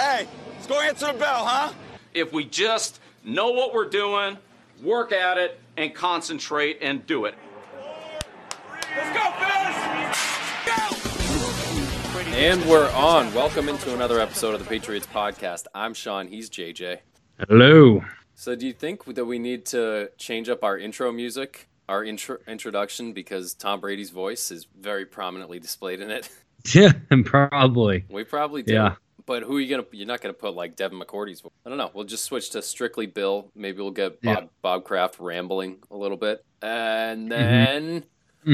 Hey, let's go answer the bell, huh? If we just know what we're doing, work at it, and concentrate and do it. Let's go, fellas! Go! And we're on. Welcome into another episode of the Patriots Podcast. I'm Sean. He's JJ. Hello. So do you think that we need to change up our intro music, our introduction, because Tom Brady's voice is very prominently displayed in it? Yeah, probably. We probably do. Yeah. But who are you going to... You're not going to put, like, Devin McCourty's voice. I don't know. We'll just switch to strictly Bill. Maybe we'll get Bob Kraft rambling a little bit. And then...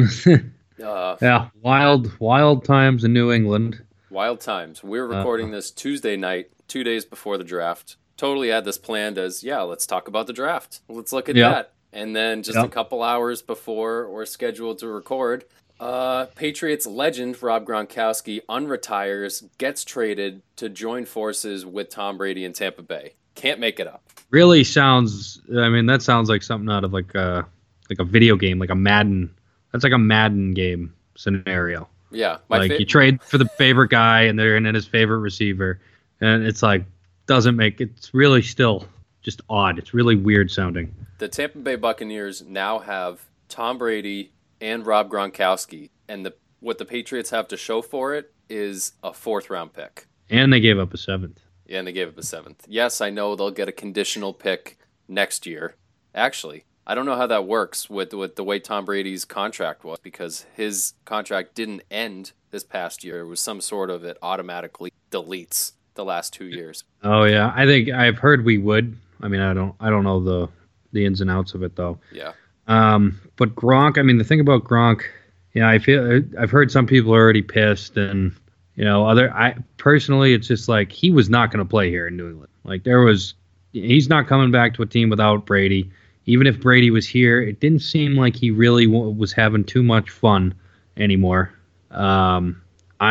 wild times in New England. Wild times. We're recording this Tuesday night, 2 days before the draft. Totally had this planned as, let's talk about the draft. Let's look at that. And then just a couple hours before we're scheduled to record... Patriots legend Rob Gronkowski unretires, gets traded to join forces with Tom Brady in Tampa Bay. Can't make it up. Really sounds, that sounds like something out of like a video game, like a Madden. That's like a Madden game scenario. Yeah. You trade for the favorite guy and they're in his favorite receiver. And it's like, it's really still just odd. It's really weird sounding. The Tampa Bay Buccaneers now have Tom Brady and Rob Gronkowski, and what the Patriots have to show for it is a 4th-round pick. And they gave up a 7th. Yeah, and they gave up a 7th. Yes, I know they'll get a conditional pick next year. Actually, I don't know how that works with the way Tom Brady's contract was, because his contract didn't end this past year. It was some sort of it automatically deletes the last 2 years. Oh yeah, I think I've heard we would. I don't know the ins and outs of it though. Yeah. But Gronk, the thing about Gronk, I've heard some people are already pissed, and I personally, it's just like he was not going to play here in New England. Like he's not coming back to a team without Brady. Even if Brady was here, it didn't seem like he really was having too much fun anymore. I'm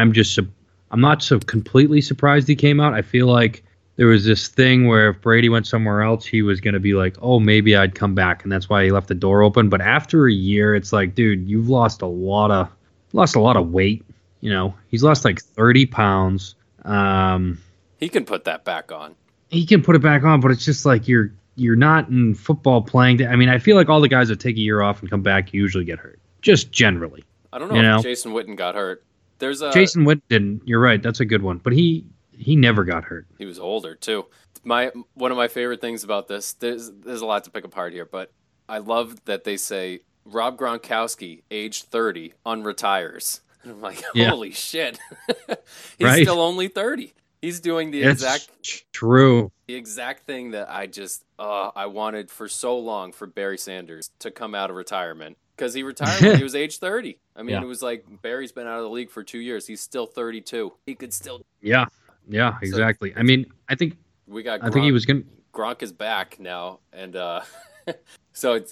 not so completely surprised he came out. I feel like there was this thing where if Brady went somewhere else, he was going to be like, oh, maybe I'd come back. And that's why he left the door open. But after a year, it's like, dude, you've lost a lot of weight. He's lost like 30 pounds. He can put that back on. He can put it back on, but it's just like you're not in football playing. I feel like all the guys that take a year off and come back usually get hurt. Just generally. I don't know if Jason Witten got hurt. Jason Witten didn't. You're right. That's a good one. But he never got hurt. He was older too. One of my favorite things about this, there's a lot to pick apart here, but I love that they say Rob Gronkowski, age 30, unretires. And I'm like, holy shit. He's still only 30. He's doing the exact thing that I wanted for so long for Barry Sanders to come out of retirement. Because he retired when he was age 30. It was like Barry's been out of the league for 2 years. He's still 32. He could still... Yeah, exactly. So, I think we got. I think he was gonna. Gronk is back now, and so it's.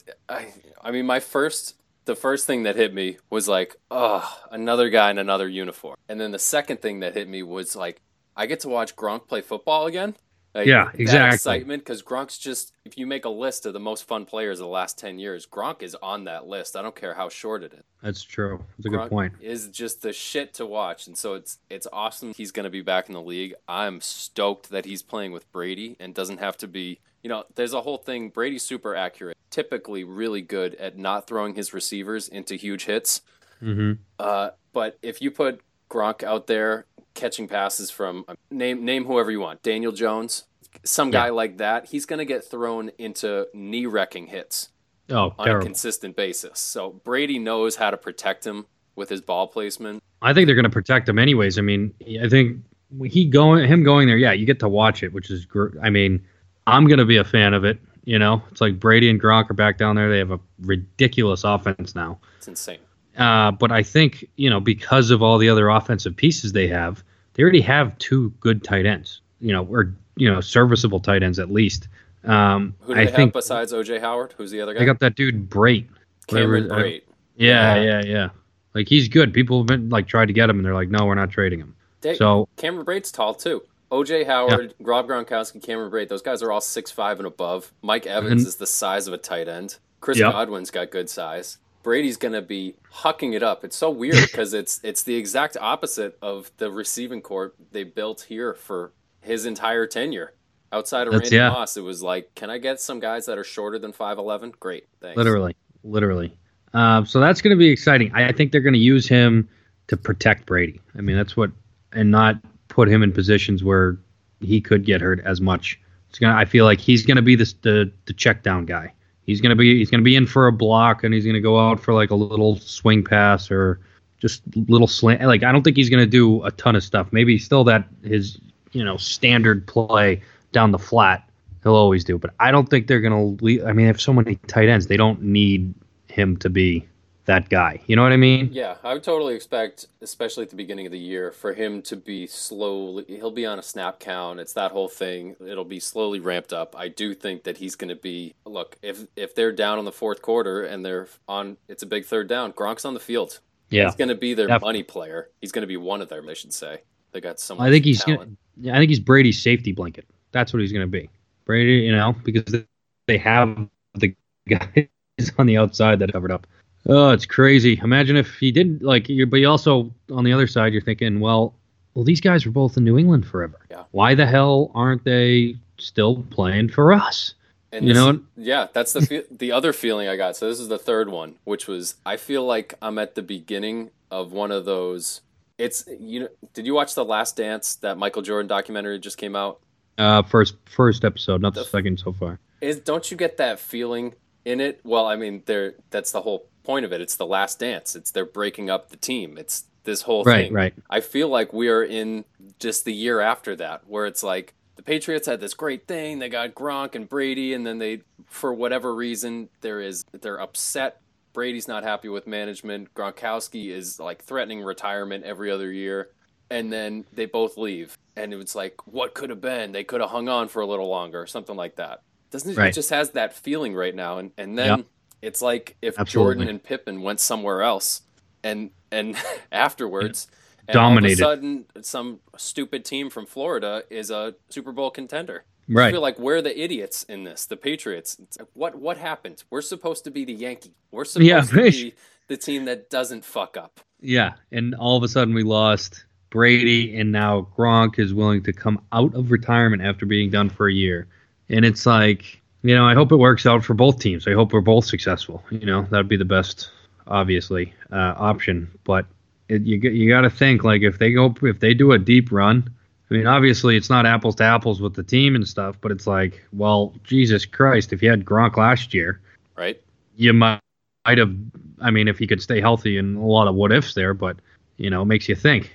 The first thing that hit me was like, oh, another guy in another uniform, and then the second thing that hit me was like, I get to watch Gronk play football again. Like, yeah, exactly. That excitement, because Gronk's just, if you make a list of the most fun players of the last 10 years, Gronk is on that list. I don't care how short it is. That's true. That's a Gronk good point. Is just the shit to watch. And so it's awesome he's going to be back in the league. I'm stoked that he's playing with Brady and doesn't have to be, there's a whole thing. Brady's super accurate, typically really good at not throwing his receivers into huge hits. Mm-hmm. But if you put Gronk out there catching passes from name whoever you want, Daniel Jones, some guy like that, he's going to get thrown into knee-wrecking hits on terrible. A consistent basis. So Brady knows how to protect him with his ball placement. I think they're going to protect him anyways. I think him going there, you get to watch it, which is great. I'm going to be a fan of it. It's like Brady and Gronk are back down there. They have a ridiculous offense now. It's insane. But I think, because of all the other offensive pieces they already have 2 good tight ends, or serviceable tight ends at least. Who do they have besides O.J. Howard? Who's the other guy? They got that dude Brate. Cameron Brate. Yeah. Like, he's good. People have been tried to get him, and they're like, no, we're not trading him. Cameron Brate's tall too. O.J. Howard, Rob Gronkowski, Cameron Brate, those guys are all 6'5" and above. Mike Evans is the size of a tight end. Chris Godwin's got good size. Brady's going to be hucking it up. It's so weird because it's the exact opposite of the receiving corps they built here for his entire tenure. Outside of That's Randy Moss, it was like, can I get some guys that are shorter than 5'11"? Great, thanks. Literally. So that's going to be exciting. I think they're going to use him to protect Brady. I mean, and not put him in positions where he could get hurt as much. I feel like he's going to be the check down guy. He's going to be in for a block, and he's going to go out for like a little swing pass or just little slant. Like, I don't think he's going to do a ton of stuff. Maybe still that his standard play down the flat he'll always do. But I don't think they're going to leave. I mean, they have so many tight ends. They don't need him to be that guy. You know what I mean? Yeah, I would totally expect, especially at the beginning of the year, for him to be he'll be on a snap count. It's that whole thing. It'll be slowly ramped up. I do think that he's going to be, look, if they're down in the fourth quarter and it's a big third down, Gronk's on the field. Yeah. He's going to be their money player. He's going to be one of them, I should say. They got so much I think he's talent. I think he's Brady's safety blanket. That's what he's going to be. Brady, because they have the guys on the outside that covered up. Oh, it's crazy. Imagine if he didn't but you also, on the other side, you're thinking, well, these guys were both in New England forever. Yeah. Why the hell aren't they still playing for us? And yeah, that's the other feeling I got. So this is the third one, which was, I feel like I'm at the beginning of one of those. Did you watch The Last Dance, that Michael Jordan documentary just came out? First episode, not the second so far. Don't you get that feeling in it? Well, I mean, that's the whole point of it. It's The Last Dance. They're breaking up the team. It's this whole thing. Right. I feel like we are in just the year after that, where it's like the Patriots had this great thing. They got Gronk and Brady, and then they, for whatever reason, they're upset. Brady's not happy with management. Gronkowski is like threatening retirement every other year. And then they both leave. And it was like, what could have been? They could have hung on for a little longer or something like that. Doesn't it? Right. It just has that feeling right now. And then it's like if Absolutely. Jordan and Pippen went somewhere else and afterwards, and dominated. all of a sudden some stupid team from Florida is a Super Bowl contender. Right. I feel like we're the idiots in this, the Patriots. It's like, what happened? We're supposed to be the Yankee. We're supposed to be the team that doesn't fuck up. Yeah, and all of a sudden we lost Brady, and now Gronk is willing to come out of retirement after being done for a year. And it's like, I hope it works out for both teams. I hope we're both successful. That would be the best, obviously, option. But you got to think, like, if they do a deep run, I mean, obviously it's not apples to apples with the team and stuff, but it's like, well, Jesus Christ, if you had Gronk last year, right, you might have, I mean, if he could stay healthy, and a lot of what ifs there, but, it makes you think.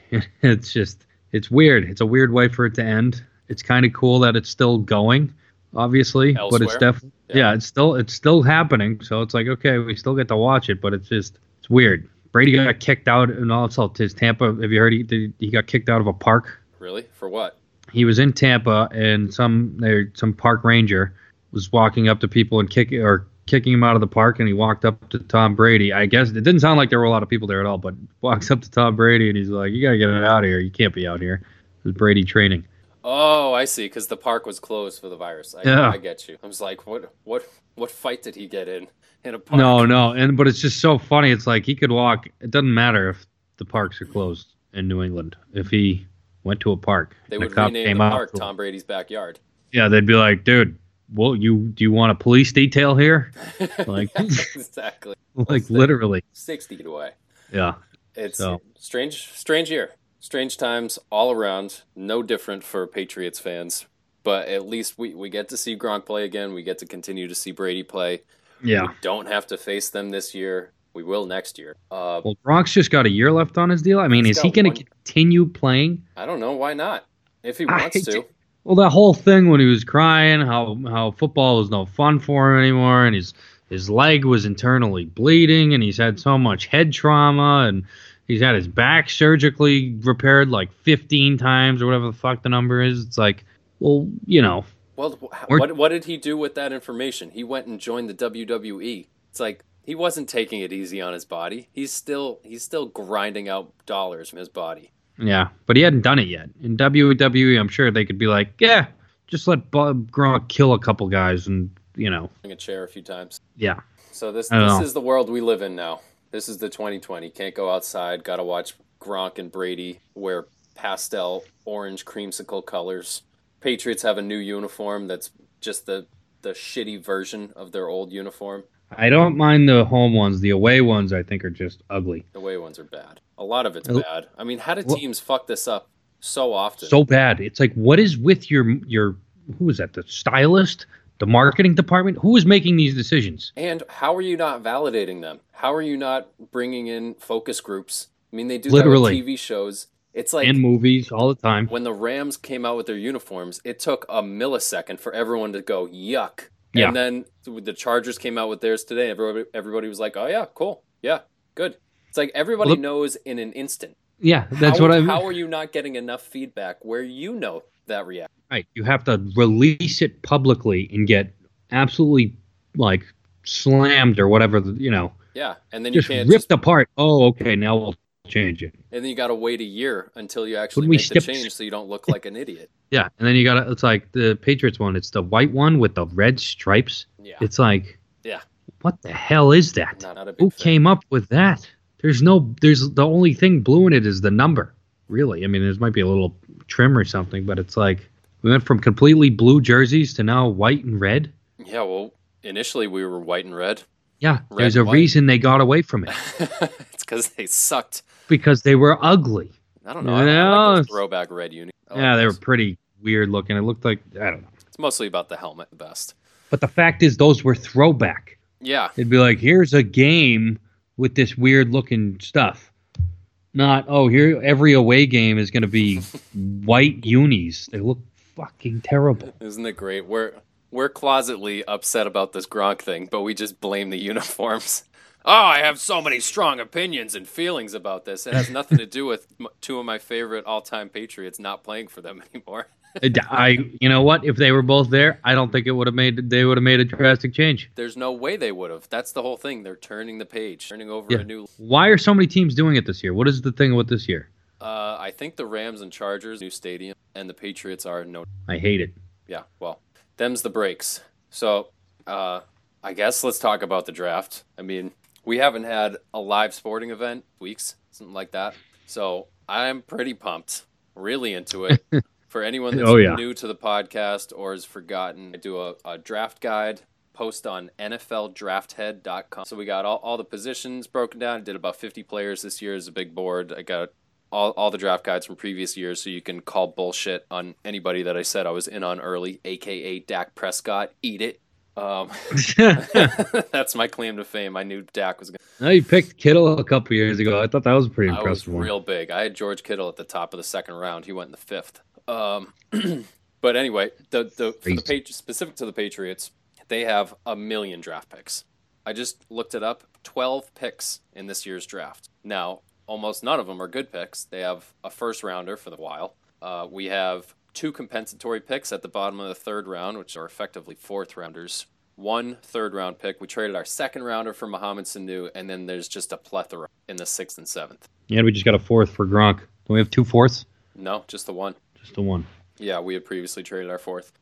It's weird. It's a weird way for it to end. It's kind of cool that it's still going, obviously, elsewhere. But it's definitely, it's still happening. So it's like, okay, we still get to watch it, but it's weird. Brady got kicked out, and also his Tampa. Have you heard he got kicked out of a park? Really? For what? He was in Tampa, and some park ranger was walking up to people and kicking him out of the park, and he walked up to Tom Brady. I guess it didn't sound like there were a lot of people there at all, but walks up to Tom Brady, and he's like, "You gotta get it out of here. You can't be out here." It was Brady training. Oh, I see, because the park was closed for the virus. I get you. I was like, what fight did he get in a park? No, but it's just so funny. It's like he could walk. It doesn't matter if the parks are closed in New England. If he went to a park, they would rename the park Tom Brady's backyard. Yeah, they'd be like, dude, well, do you want a police detail here? Like, exactly. Like, literally 6 feet away. Yeah. It's strange year. Strange times all around. No different for Patriots fans. But at least we get to see Gronk play again. We get to continue to see Brady play. Yeah. We don't have to face them this year. We will next year. Well, Gronk's just got a year left on his deal. I mean, is he going to continue playing? I don't know. Why not? If he wants to. Well, that whole thing when he was crying, how football was no fun for him anymore, and his leg was internally bleeding, and he's had so much head trauma, and he's had his back surgically repaired like 15 times or whatever the fuck the number is. It's like, well, Well, what did he do with that information? He went and joined the WWE. It's like, he wasn't taking it easy on his body. He's still grinding out dollars from his body. Yeah, but he hadn't done it yet. In WWE, I'm sure they could be like, yeah, just let Gronk kill a couple guys and, a chair a few times. Yeah. So this is the world we live in now. This is the 2020. Can't go outside. Got to watch Gronk and Brady wear pastel orange creamsicle colors Patriots have a new uniform that's just the shitty version of their old uniform. I don't mind the home ones. The away ones, I think, are just ugly. The away ones are bad. A lot of it's Oh. bad. I mean, how do teams fuck this up so often? So bad. It's like, what is with your who is that? The stylist, the marketing department? Who is making these decisions? And how are you not validating them? How are you not bringing in focus groups? I mean, they do Literally. that with TV shows. It's like And movies all the time. when the Rams came out with their uniforms, it took a millisecond for everyone to go, yuck. Yeah. And then the Chargers came out with theirs today. Everybody was like, oh, yeah, cool. Yeah, good. It's like everybody Look- knows in an instant. Yeah, that's what I mean. How are you not getting enough feedback where you know that reaction? Right. You have to release it publicly and get absolutely like slammed or whatever, Yeah, and then you just can't ripped apart. Oh, okay, now we'll change it. and then you got to wait a year until you actually we make the skip- change so you don't look like an idiot. Yeah, and then it's like the Patriots one, it's the white one with the red stripes. Yeah. It's like, Yeah. what the hell is that? Not a big Who fan. came up with that? There's the only thing blue in it is the number. Really. I mean, there might be a little trim or something, but it's like we went from completely blue jerseys to now white and red. Yeah, well, initially we were white and red. Yeah, Red there's a and white. reason they got away from it It's because they sucked. because they were ugly. I don't know. I like No. those throwback red unis. I like Yeah, they were those. pretty weird looking. It looked like, I don't know. It's mostly about the helmet, the best. But the fact is, those were throwback. Yeah, It'd be like, here's a game with this weird looking stuff. Not, here, every away game is going to be white unis. They look fucking terrible. isn't it great? We're closetly upset about this Gronk thing, but we just blame the uniforms. Oh, I have so many strong opinions and feelings about this. It has nothing to do with two of my favorite all-time Patriots not playing for them anymore. You know what? If they were both there, I don't think they would have made a drastic change. There's no way they would have. That's the whole thing. They're turning the page, turning over Yeah. a new. Why are so many teams doing it this year? What is the thing with this year? I think the Rams and Chargers, new stadium, and the Patriots are no. I hate it. Yeah, well, them's the breaks. So, I guess let's talk about the draft. I mean, we haven't had a live sporting event weeks, something like that. So I'm pretty pumped, really into it. For anyone that's Oh, yeah. new to the podcast or has forgotten, I do a draft guide post on NFLDraftHead.com. So we got all the positions broken down. I did about 50 players this year as a big board. I got all the draft guides from previous years, so you can call bullshit on anybody that I said I was in on early, a.k.a. Dak Prescott. Eat it. That's my claim to fame. I knew Dak was going to... No, you picked Kittle a couple years ago. I thought that was a pretty I was impressive one. real big. I had George Kittle at the top of the second round. He went in the fifth. But anyway, for the specific to the Patriots, they have 1 million draft picks. I just looked it up. 12 picks in this year's draft. Now, almost none of them are good picks. They have a first rounder for the while. We have 2 compensatory picks at the bottom of the third round, which are effectively fourth rounders. 1 third-round pick. We traded our second rounder for Mohamed Sanu, and then there's just a plethora in the 6th and 7th. Yeah, we just got a fourth for Gronk. Don't we have 2 fourths? No, just the 1. Just the one. Yeah, we had previously traded our 4th.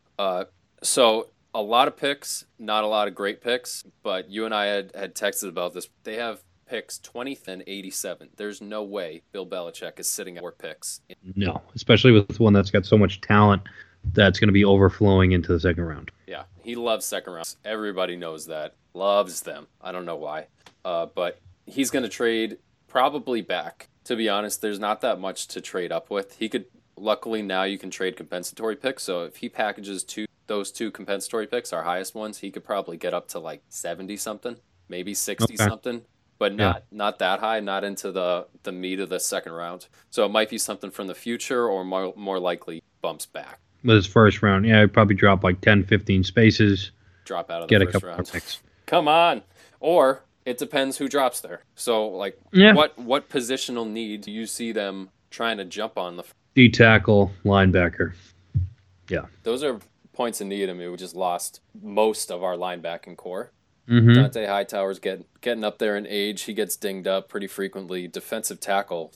So a lot of picks, not a lot of great picks, but you and I had texted about this. They have picks 20th and 87. There's no way Bill Belichick is sitting at 4 picks. No, especially with one that's got so much talent that's going to be overflowing into the second round. Yeah, he loves second rounds. Everybody knows that. Loves them. I don't know why. But he's going to trade probably back. To be honest, there's not that much to trade up with. Luckily now you can trade compensatory picks. So if he packages those 2 compensatory picks, our highest ones, he could probably get up to like 70 something, maybe 60 something. But not that high, not into the meat of the second round. So it might be something from the future or more likely bumps back. With his first round, yeah, he'd probably drop like 10, 15 spaces, Drop out of get the a first couple round. more picks. Come on. Or it depends who drops there. So like Yeah. what positional need do you see them trying to jump on the D-tackle, linebacker. Yeah. Those are points in need. I mean, we just lost most of our linebacking core. Mm-hmm. Dante Hightower's getting up there in age. He gets dinged up pretty frequently. Defensive tackle,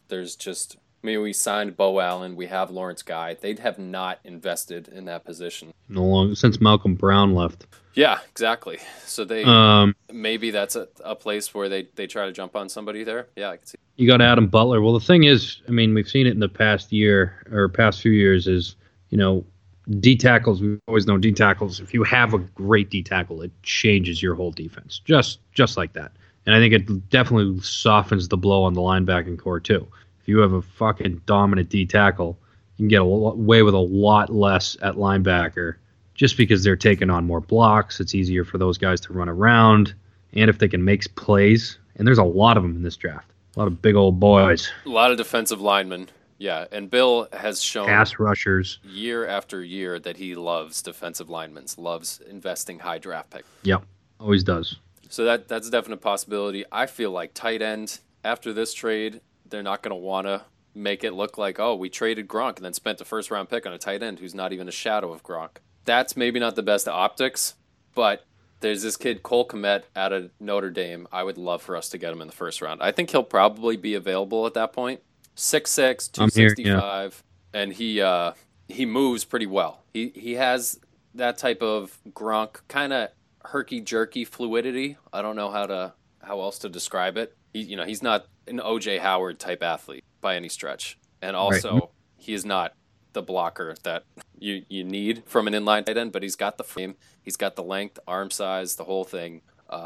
we signed Bo Allen. We have Lawrence Guy. They have not invested in that position. No longer since Malcolm Brown left. Yeah, exactly. So they maybe that's a place where they try to jump on somebody there. Yeah, I can see. You got Adam Butler. Well, the thing is, I mean, we've seen it in the past year or past few years is, D tackles, we've always known D tackles. If you have a great D tackle, it changes your whole defense, just like that. And I think it definitely softens the blow on the linebacking core too. If you have a fucking dominant D tackle, you can get away with a lot less at linebacker, just because they're taking on more blocks. It's easier for those guys to run around, and if they can make plays, and there's a lot of them in this draft, a lot of big old boys, A lot of defensive linemen. Yeah, and Bill has shown pass rushers. year after year that he loves defensive linemen, loves investing high draft picks. Yep, always does. So that's a definite possibility. I feel like tight end, after this trade, they're not going to want to make it look like, oh, we traded Gronk and then spent a first-round pick on a tight end who's not even a shadow of Gronk. That's maybe not the best optics, but there's this kid, Cole Kmet, out of Notre Dame. I would love for us to get him in the first round. I think he'll probably be available at that point. 6'6", 265, and he moves pretty well. He has that type of Gronk kind of herky-jerky fluidity. I don't know how else to describe it. He's not an O.J. Howard type athlete by any stretch, and also Right. he is not the blocker that you need from an inline tight end. But he's got the frame, he's got the length, arm size, the whole thing.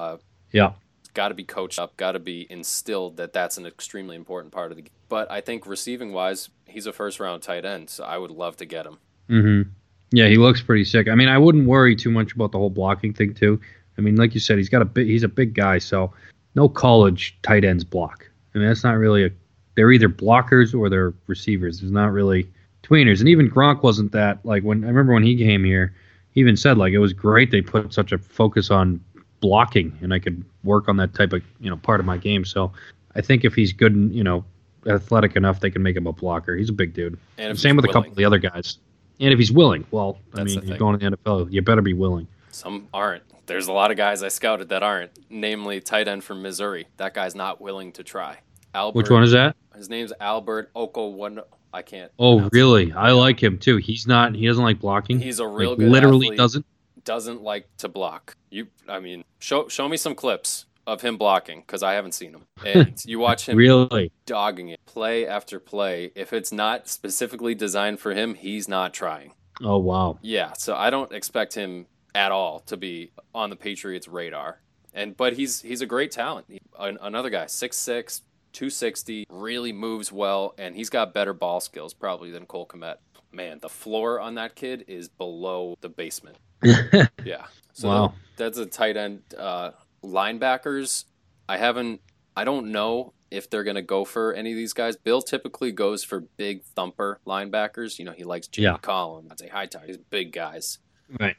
Yeah. Got to be coached up, got to be instilled that that's an extremely important part of the game. But I think receiving wise, he's a first round tight end, so I would love to get him. Mm-hmm. Yeah, he looks pretty sick. I mean, I wouldn't worry too much about the whole blocking thing too. I mean, like you said, he's a big guy, so no college tight ends block. I mean, that's not really they're either blockers or they're receivers. There's not really tweeners. And even Gronk wasn't that. Like I remember when he came here, he even said like it was great they put such a focus on blocking, and I could work on that type of part of my game. So I think if he's good and athletic enough, they can make him a blocker. He's a big dude. And Same with a couple of the other guys. And if he's willing, well, I That's mean, the you're thing. going to the NFL, you better be willing. Some aren't. There's a lot of guys I scouted that aren't, namely tight end from Missouri. That guy's not willing to try. Albert, Which one is that? His name's Albert Oko. I can't. Oh, pronounce really? I like him too. He doesn't like blocking. He's a real Like, good literally athlete. doesn't. Like to block. Show me some clips of him blocking, because I haven't seen him. And you watch him Really? dogging it play after play. If it's not specifically designed for him, he's not trying. Oh, wow. Yeah, so I don't expect him at all to be on the Patriots' radar. But he's a great talent. Another guy, 6'6", 260, really moves well, and he's got better ball skills probably than Cole Kmet. Man, the floor on that kid is below the basement. Yeah. So Wow. that's a tight end. Linebackers, I don't know if they're going to go for any of these guys. Bill typically goes for big thumper linebackers. He likes Jimmy Yeah. Collins, I'd say Hightower, these big guys. Right.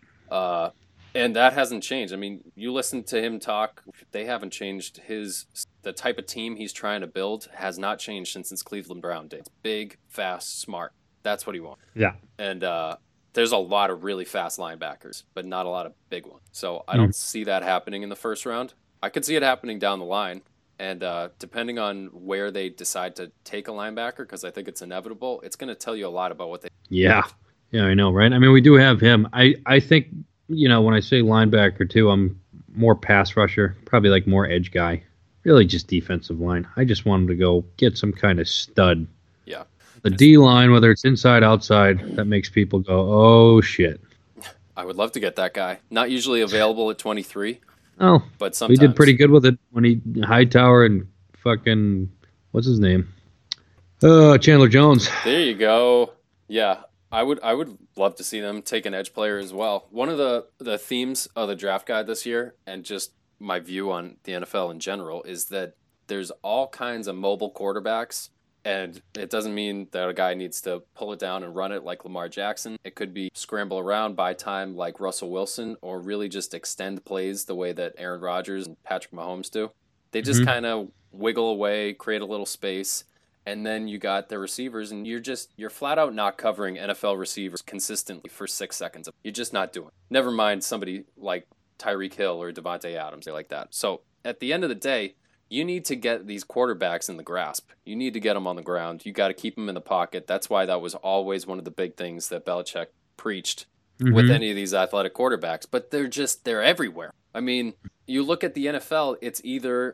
And that hasn't changed. I mean, you listen to him talk, they haven't changed. The type of team he's trying to build has not changed since his Cleveland Brown days. Big, fast, smart. That's what he wants. Yeah. And there's a lot of really fast linebackers, but not a lot of big ones. So I don't see that happening in the first round. I could see it happening down the line. And depending on where they decide to take a linebacker, because I think it's inevitable, it's going to tell you a lot about what they... Yeah. Yeah, I know, right? I mean, we do have him. I think, when I say linebacker too, I'm more pass rusher, probably like more edge guy. Really just defensive line. I just want him to go get some kind of stud. Yeah. The D line, whether it's inside, outside, that makes people go, oh, shit. I would love to get that guy. Not usually available at 23, Oh, but we sometimes. did pretty good with it when Hightower and fucking, what's his name? Chandler Jones. There you go. Yeah, I would love to see them take an edge player as well. One of the themes of the draft guide this year, and just my view on the NFL in general, is that there's all kinds of mobile quarterbacks, and it doesn't mean that a guy needs to pull it down and run it like Lamar Jackson. It could be scramble around, buy time like Russell Wilson, or really just extend plays the way that Aaron Rodgers and Patrick Mahomes do. They just kind of wiggle away, create a little space, and then you got the receivers, and you're flat out not covering NFL receivers consistently for 6 seconds. You're just not doing it. Never mind somebody like Tyreek Hill or Devontae Adams, they like that. So at the end of the day, you need to get these quarterbacks in the grasp. You need to get them on the ground. You got to keep them in the pocket. That's why that was always one of the big things that Belichick preached with any of these athletic quarterbacks. But they're everywhere. I mean, you look at the NFL, it's either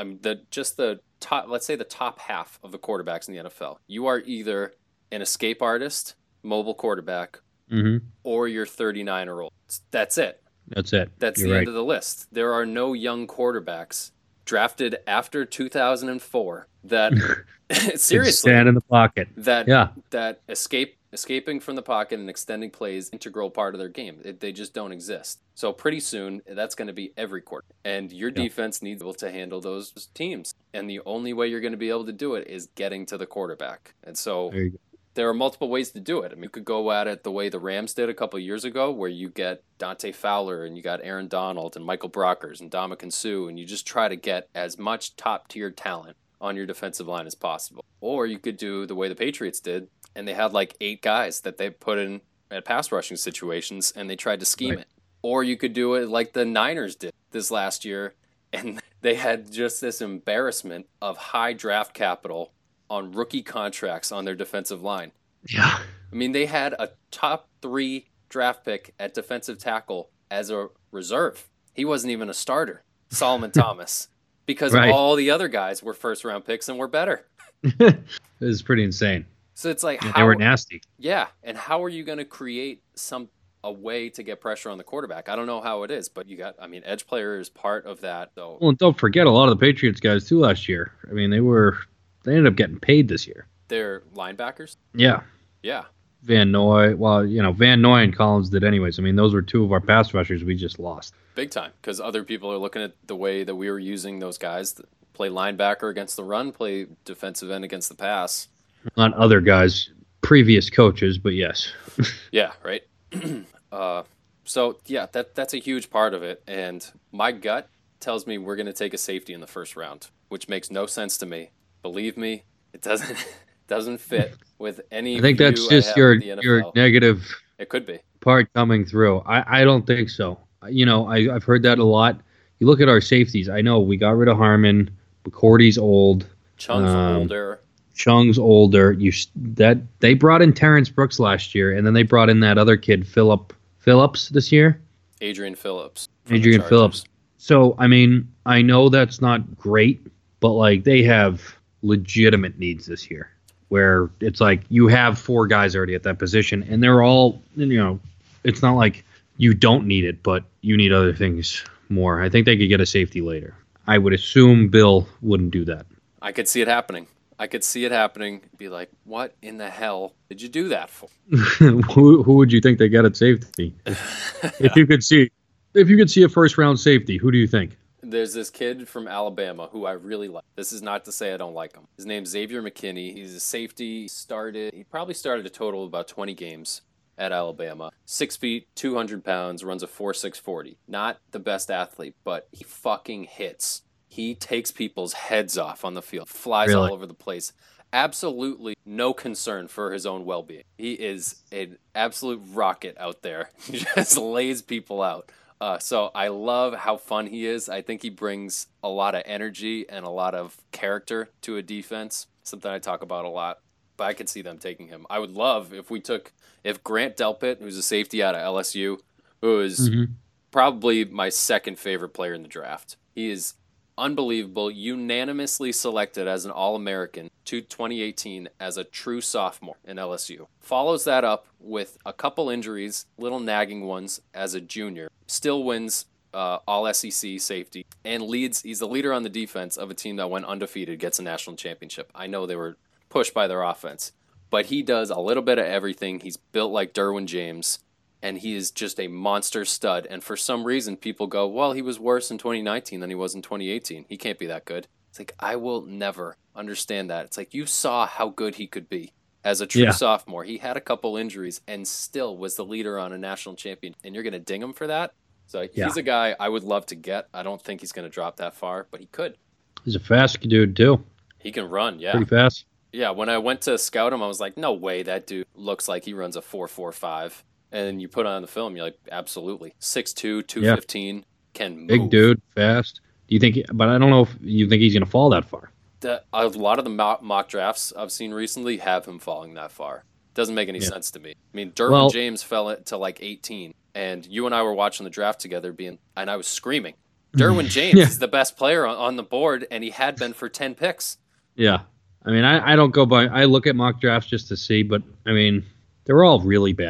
the top, let's say the top half of the quarterbacks in the NFL. You are either an escape artist, mobile quarterback, Hmm. or you're 39 or old. That's it. That's it. That's You're the right. end of the list. There are no young quarterbacks drafted after 2004 that Just seriously stand in the pocket. that Yeah. that escaping from the pocket and extending plays integral part of their game. They just don't exist. So pretty soon that's going to be every quarter, and your defense needs to be able to handle those teams. And the only way you're going to be able to do it is getting to the quarterback. And so There you go. there are multiple ways to do it. I mean, you could go at it the way the Rams did a couple of years ago, where you get Dante Fowler and you got Aaron Donald and Michael Brockers and Ndamukong Suh, and you just try to get as much top-tier talent on your defensive line as possible. Or you could do the way the Patriots did, and they had like 8 guys that they put in at pass rushing situations, and they tried to scheme it. Or you could do it like the Niners did this last year, and they had just this embarrassment of high draft capital on rookie contracts on their defensive line. Yeah. I mean, they had a top 3 draft pick at defensive tackle as a reserve. He wasn't even a starter, Solomon Thomas, because Right. all the other guys were first-round picks and were better. This is pretty insane. So it's like, They were nasty. yeah, and how are you going to create a way to get pressure on the quarterback? I don't know how it is, but edge player is part of that. So Well, and don't forget a lot of the Patriots guys too last year. I mean, they ended up getting paid this year. they're linebackers. Yeah. Yeah, Van Noy. Well, Van Noy and Collins did anyways. I mean, those were 2 of our pass rushers we just lost. big time, because other people are looking at the way that we were using those guys to play linebacker against the run, play defensive end against the pass. Not other guys, previous coaches, but yes. Yeah, right. So yeah, that's a huge part of it, and my gut tells me we're going to take a safety in the first round, which makes no sense to me. Believe me, it doesn't fit with any. I think that's view just have your of the NFL. your negative It could be. part coming through. I don't think so. I've heard that a lot. You look at our safeties. I know we got rid of Harmon. McCourty's old. Chung's older. Chung's older. They brought in Terrence Brooks last year, and then they brought in that other kid, Phillips, this year. Adrian Phillips. from the Adrian Chargers. Phillips. So I mean, I know that's not great, but like they have legitimate needs this year, where it's like you have 4 guys already at that position, and they're all it's not like you don't need it, but you need other things more. I think they could get a safety later. I would assume Bill wouldn't do that. I could see it happening. Be like, what in the hell did you do that for? who would you think they got at safety? If you could see a first round safety, who do you think? There's this kid from Alabama who I really like. This is not to say I don't like him. His name's Xavier McKinney. He's a safety. He probably started a total of about 20 games at Alabama. 6 feet, 200 pounds, runs a 4.6 40. Not the best athlete, but he fucking hits. He takes people's heads off on the field, flies Really? all over the place. Absolutely no concern for his own well-being. He is an absolute rocket out there. He just lays people out. So I love how fun he is. I think he brings a lot of energy and a lot of character to a defense, something I talk about a lot. But I could see them taking him. I would love if Grant Delpit, who's a safety out of LSU, who is probably my second favorite player in the draft. He is unbelievable, unanimously selected as an All-American to 2018 as a true sophomore in LSU. Follows that up with a couple injuries, little nagging ones as a junior. Still wins All-SEC safety and he's the leader on the defense of a team that went undefeated, gets a national championship. I know they were pushed by their offense, but he does a little bit of everything. He's built like Derwin James, and he is just a monster stud. And for some reason, people go, well, he was worse in 2019 than he was in 2018. He can't be that good. It's like, I will never understand that. It's like, you saw how good he could be as a true sophomore. He had a couple injuries and still was the leader on a national champion. And you're going to ding him for that? So he's a guy I would love to get. I don't think he's going to drop that far, but he could. He's a fast dude too. He can run, yeah. Pretty fast. Yeah, when I went to scout him, I was like, no way that dude looks like he runs a 4.45. And you put on the film, you're like, absolutely. 6'2", 215, can move. Big dude, fast. Do you think? But I don't know if you think he's going to fall that far. A lot of the mock drafts I've seen recently have him falling that far. Doesn't make any sense to me. I mean, Derwin James fell to like 18, and you and I were watching the draft together, and I was screaming. Derwin James is the best player on the board, and he had been for 10 picks. Yeah. I mean, I don't go by. I look at mock drafts just to see, but I mean, they're all really bad.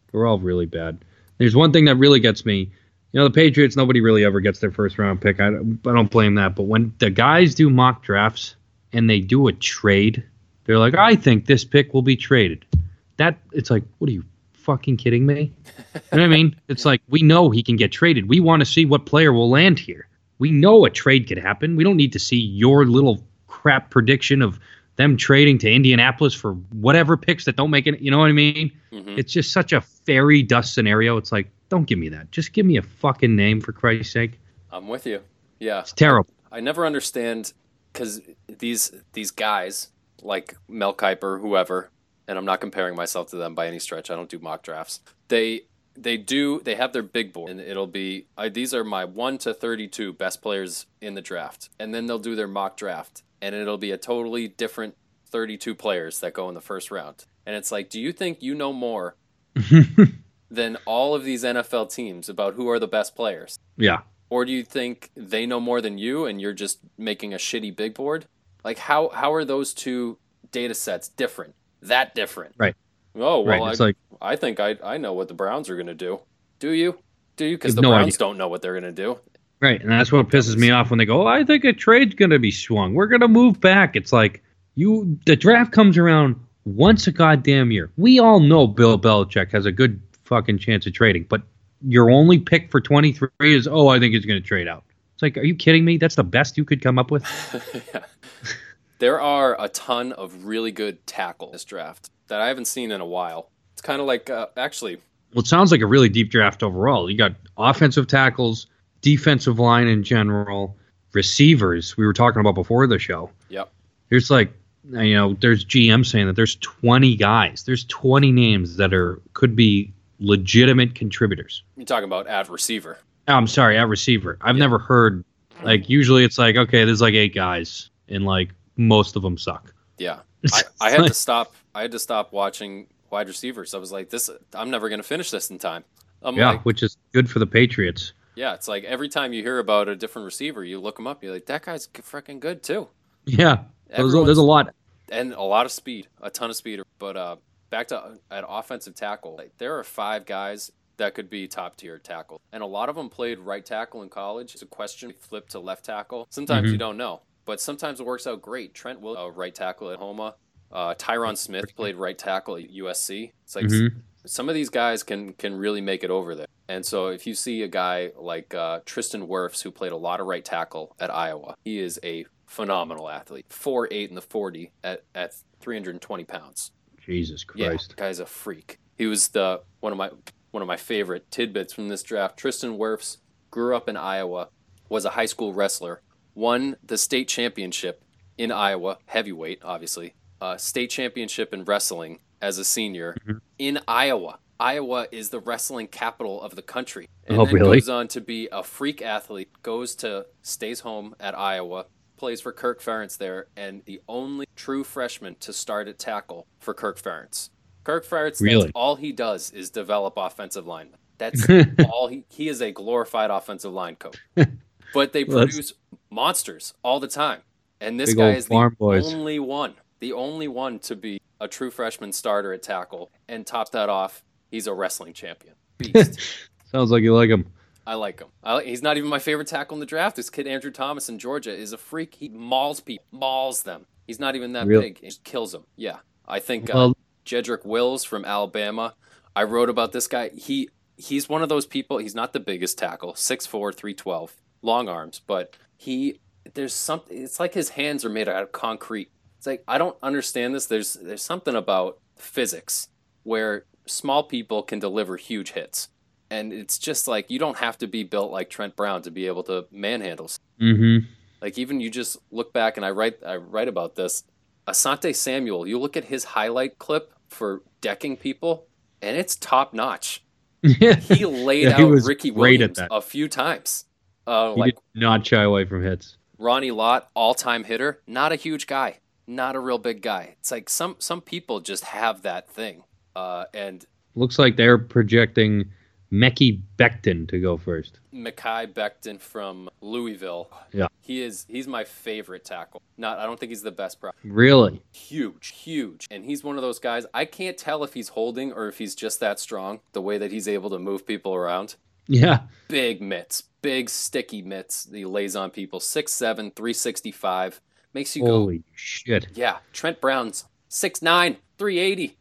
They're all really bad. There's one thing that really gets me. You know, the Patriots, nobody really ever gets their first round pick. I don't blame that. But when the guys do mock drafts and they do a trade, they're like, I think this pick will be traded. It's like, what are you fucking kidding me? You know what I mean? It's like, we know he can get traded. We want to see what player will land here. We know a trade could happen. We don't need to see your little crap prediction of them trading to Indianapolis for whatever picks that don't make it. You know what I mean? Mm-hmm. It's just such a fairy dust scenario. It's like, don't give me that. Just give me a fucking name, for Christ's sake. I'm with you. Yeah. It's terrible. I never understand, because these guys, like Mel Kiper, whoever, and I'm not comparing myself to them by any stretch. I don't do mock drafts. They have their big board, and it'll be, these are my 1 to 32 best players in the draft. And then they'll do their mock draft, and it'll be a totally different 32 players that go in the first round. And it's like, do you think you know more than all of these NFL teams about who are the best players? Yeah. Or do you think they know more than you and you're just making a shitty big board? Like, how are those two data sets different? That different? Right. Oh, well, right. I think I know what the Browns are going to do. Do you? Because the no Browns idea. don't know what they're going to do. Right, and that's what pisses me off when they go, I think a trade's going to be swung. We're going to move back. It's like, the draft comes around once a goddamn year. We all know Bill Belichick has a good fucking chance of trading, but your only pick for 23 is, I think he's going to trade out. It's like, are you kidding me? That's the best you could come up with? Yeah. There are a ton of really good tackle in this draft that I haven't seen in a while. It's kind of like, actually... Well, it sounds like a really deep draft overall. You got offensive tackles, defensive line in general, receivers we were talking about before the show. Yep. There's there's GM saying that there's 20 guys. There's 20 names that could be legitimate contributors. You're talking about at receiver. Oh, I'm sorry, at receiver. I've never heard, usually it's like, okay, there's 8 guys, and most of them suck. Yeah. I had to stop watching wide receivers. I was like, I'm never going to finish this in time. Which is good for the Patriots. Yeah, it's like every time you hear about a different receiver, you look him up, you're like, that guy's freaking good too. Yeah, there's a lot. And a lot of speed, a ton of speed. But back to at offensive tackle, there are 5 guys that could be top-tier tackle. And a lot of them played right tackle in college. It's a question, flip to left tackle. Sometimes you don't know, but sometimes it works out great. Trent Williams, right tackle at Homa. Tyron Smith played right tackle at USC. It's like some of these guys can really make it over there. And so if you see a guy like Tristan Wirfs, who played a lot of right tackle at Iowa, he is a phenomenal athlete. 4'8" in the 40 at 320 pounds. Jesus Christ. Yeah, guy's a freak. He was one of my favorite tidbits from this draft. Tristan Wirfs grew up in Iowa, was a high school wrestler, won the state championship in Iowa, heavyweight, obviously. State championship in wrestling as a senior in Iowa. Iowa is the wrestling capital of the country. And then really? Goes on to be a freak athlete, stays home at Iowa, plays for Kirk Ferentz there, and the only true freshman to start at tackle for Kirk Ferentz. Kirk Ferentz, really? That's all he does is develop offensive linemen. That's all he is, a glorified offensive line coach. But they produce monsters all the time. And this guy is the only one to be a true freshman starter at tackle, and top that off, he's a wrestling champion. Beast. Sounds like you like him. I like him. He's not even my favorite tackle in the draft. This kid, Andrew Thomas in Georgia, is a freak. He mauls them. He's not even that big. He just kills them. Yeah. I think Jedrick Wills from Alabama, I wrote about this guy. He's one of those people, he's not the biggest tackle, 6'4", 312, long arms, but there's something, it's like his hands are made out of concrete. It's like, I don't understand this. There's something about physics where small people can deliver huge hits. And it's just like, you don't have to be built like Trent Brown to be able to manhandle. Like, even you just look back, and I write about this. Asante Samuel, you look at his highlight clip for decking people, and it's top notch. He laid out Ricky Williams a few times. He did not shy away from hits. Ronnie Lott, all-time hitter, not a huge guy, not a real big guy. It's like some people just have that thing. And looks like they're projecting Mekhi Becton to go first. Mekhi Becton from Louisville. Yeah. He's my favorite tackle. I don't think he's the best Really? Huge. And he's one of those guys, I can't tell if he's holding or if he's just that strong, the way that he's able to move people around. Yeah. Big mitts, big sticky mitts that he lays on people. 6'7", 365. Makes you Holy go, shit. yeah, Trent Brown's 6'9", 380.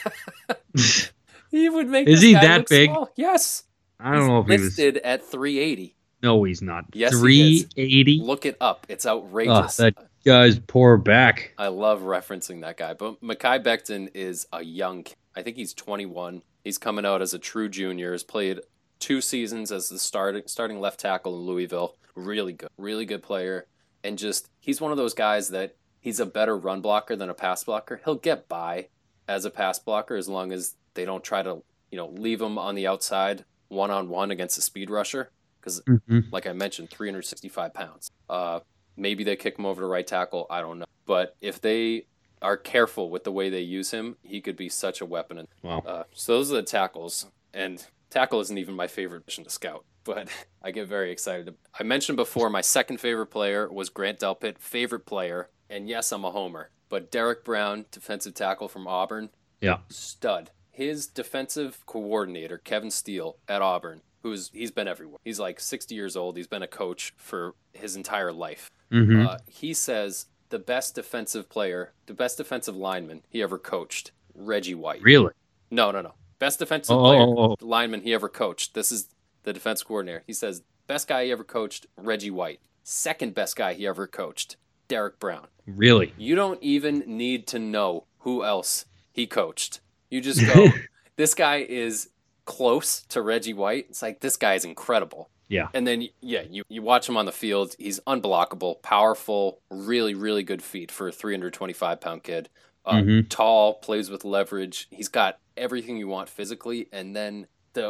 He would make Is this he guy that look big? small. Yes. I don't know if he was. Listed at 380. No, he's not. Yes, he is. 380? Look it up. It's Oh, outrageous. that guy's poor back. I love referencing that guy. But Mekhi Becton is a young kid. I think he's 21. He's coming out as a true junior. Has played 2 seasons as the starting left tackle in Louisville. Really good player. And just, he's one of those guys that he's a better run blocker than a pass blocker. He'll get by as a pass blocker as long as they don't try to, leave him on the outside one-on-one against a speed rusher. Because, like I mentioned, 365 pounds. Maybe they kick him over to right tackle. I don't know. But if they are careful with the way they use him, he could be such a weapon. Wow. So those are the tackles. And tackle isn't even my favorite position to scout. But I get very excited. I mentioned before my second favorite player was Grant Delpit, favorite player. And yes, I'm a homer. But Derek Brown, defensive tackle from Auburn, Yeah. stud. His defensive coordinator, Kevin Steele, at Auburn, he's been everywhere. He's like 60 years old. He's been a coach for his entire life. He says the best defensive lineman he ever coached, Reggie White. Really? No. Best defensive lineman he ever coached. This is the defense coordinator. He says, best guy he ever coached, Reggie White. Second best guy he ever coached, Derek Brown. Really? You don't even need to know who else he coached. You just go, this guy is close to Reggie White. It's like, this guy is incredible. Yeah. And then, you watch him on the field. He's unblockable, powerful, really, really good feet for a 325-pound kid. Tall, plays with leverage. He's got everything you want physically. And then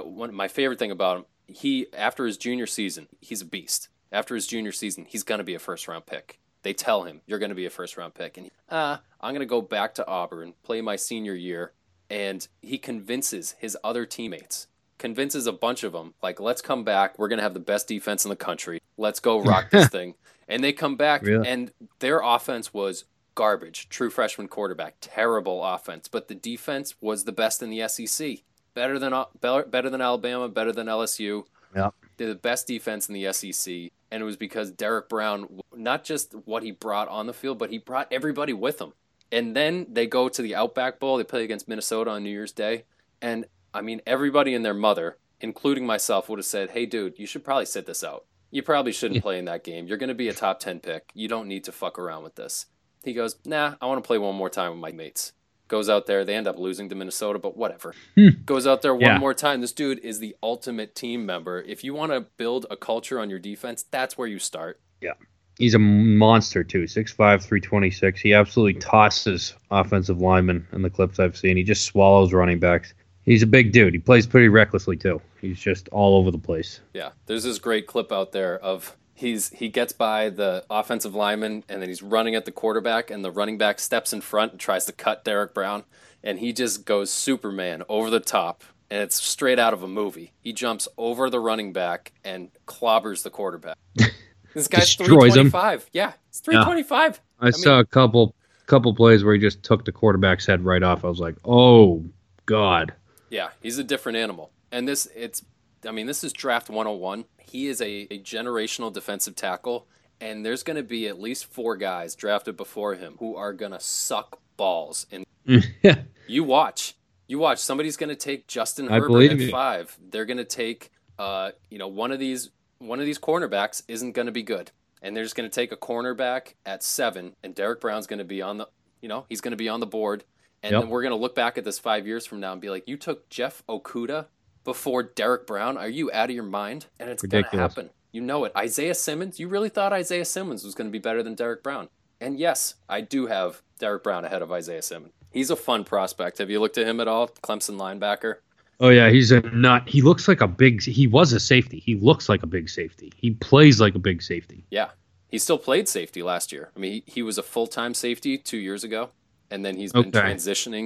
my favorite thing about him, after his junior season, he's a beast. After his junior season, he's going to be a first-round pick. They tell him, you're going to be a first-round pick. And I'm going to go back to Auburn, play my senior year. And he convinces his other teammates, convinces a bunch of them, like, let's come back. We're going to have the best defense in the country. Let's go rock this thing. And they come back, and their offense was garbage. True freshman quarterback, terrible offense. But the defense was the best in the SEC. Better than Alabama, better than LSU. Yeah. They're the best defense in the SEC. And it was because Derek Brown, not just what he brought on the field, but he brought everybody with him. And then they go to the Outback Bowl. They play against Minnesota on New Year's Day. And, I mean, everybody and their mother, including myself, would have said, hey, dude, you should probably sit this out. You probably shouldn't play in that game. You're going to be a top 10 pick. You don't need to fuck around with this. He goes, nah, I want to play one more time with my mates. Goes out there. They end up losing to Minnesota, but whatever. Goes out there one more time. This dude is the ultimate team member. If you want to build a culture on your defense, that's where you start. Yeah. He's a monster, too. 6'5", 326. He absolutely tosses offensive linemen in the clips I've seen. He just swallows running backs. He's a big dude. He plays pretty recklessly, too. He's just all over the place. Yeah. There's this great clip out there of he gets by the offensive lineman, and then he's running at the quarterback, and the running back steps in front and tries to cut Derek Brown, and he just goes Superman over the top, and it's straight out of a movie. He jumps over the running back and clobbers the quarterback. This guy's Destroys 325. Yeah, it's 325. Yeah. I saw a couple plays where he just took the quarterback's head right off. I was like, oh, God. Yeah, he's a different animal. And this is draft 101. He is a generational defensive tackle, and there's going to be at least 4 guys drafted before him who are going to suck balls. And you watch. Somebody's going to take Justin Herbert at 5. They're going to take one of these cornerbacks isn't going to be good. And they're just going to take a cornerback at 7, and Derek Brown's going to be on he's going to be on the board. And then we're going to look back at this 5 years from now and be like, you took Jeff Okudah before Derek Brown? Are you out of your mind? And it's going to happen. You know it. Isaiah Simmons, you really thought Isaiah Simmons was going to be better than Derek Brown. And yes, I do have Derek Brown ahead of Isaiah Simmons. He's a fun prospect. Have you looked at him at all? Clemson linebacker. Oh, yeah, he's a nut. He looks like he was a safety. He looks like a big safety. He plays like a big safety. Yeah. He still played safety last year. I mean, he was a full-time safety 2 years ago, and then he's been transitioning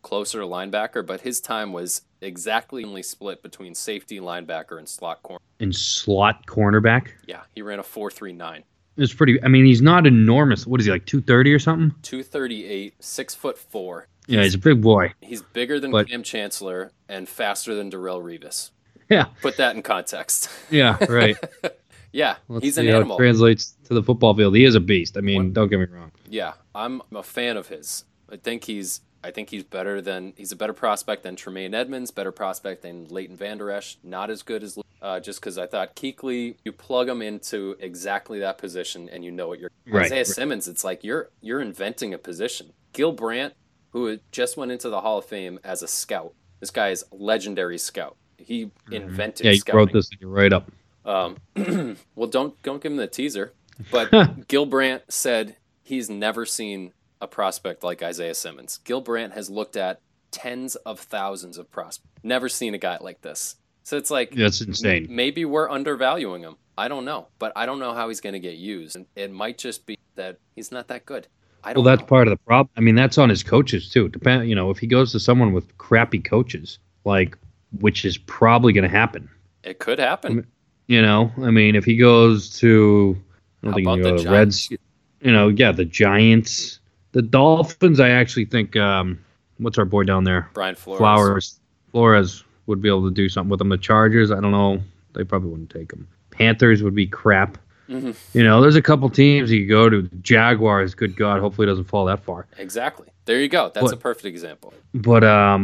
closer to linebacker, but his time was exactly evenly split between safety, linebacker, and slot corner. In slot cornerback. Yeah, he ran a 4.39. It's pretty. I mean, he's not enormous. What is he, like 230 or something? 238, 6'4". Yeah, he's a big boy. He's bigger than But- Cam Chancellor and faster than Darrell Revis. Yeah, Put that in context. yeah, right. Yeah, Let's he's see an how it animal. translates to the football field. He is a beast. I mean, don't get me wrong. Yeah, I'm a fan of his. I think he's better than he's a better prospect than Tremaine Edmonds, better prospect than Leighton Vander Esch. Not as good as just because I thought Kuechly, you plug him into exactly that position and you know what you're. Right, Isaiah right. Simmons, it's like you're inventing a position. Gil Brandt, who just went into the Hall of Fame as a scout. This guy is a legendary scout. He invented Mm-hmm. Yeah, you scouting. wrote this in your write up. Well, don't give him the teaser. But Gil Brandt said he's never seen a prospect like Isaiah Simmons. Gil Brandt has looked at tens of thousands of prospects. Never seen a guy like this. So it's like That's insane. maybe we're undervaluing him. I don't know, but I don't know how he's going to get used. And it might just be that he's not that good. I Well, don't that's know. part of the problem. I mean, that's on his coaches too. Depend, if he goes to someone with crappy coaches, like, which is probably going to happen. It could happen. I mean, if he goes to, I don't How think he about can go the to the Reds. The Giants, the Dolphins. I actually think, what's our boy down there? Brian Flores. Flores would be able to do something with them. The Chargers, I don't know. They probably wouldn't take him. Panthers would be crap. Mm-hmm. There's a couple teams you could go to. Jaguars, good God, hopefully it doesn't fall that far. Exactly. There you go. That's But- a perfect example. But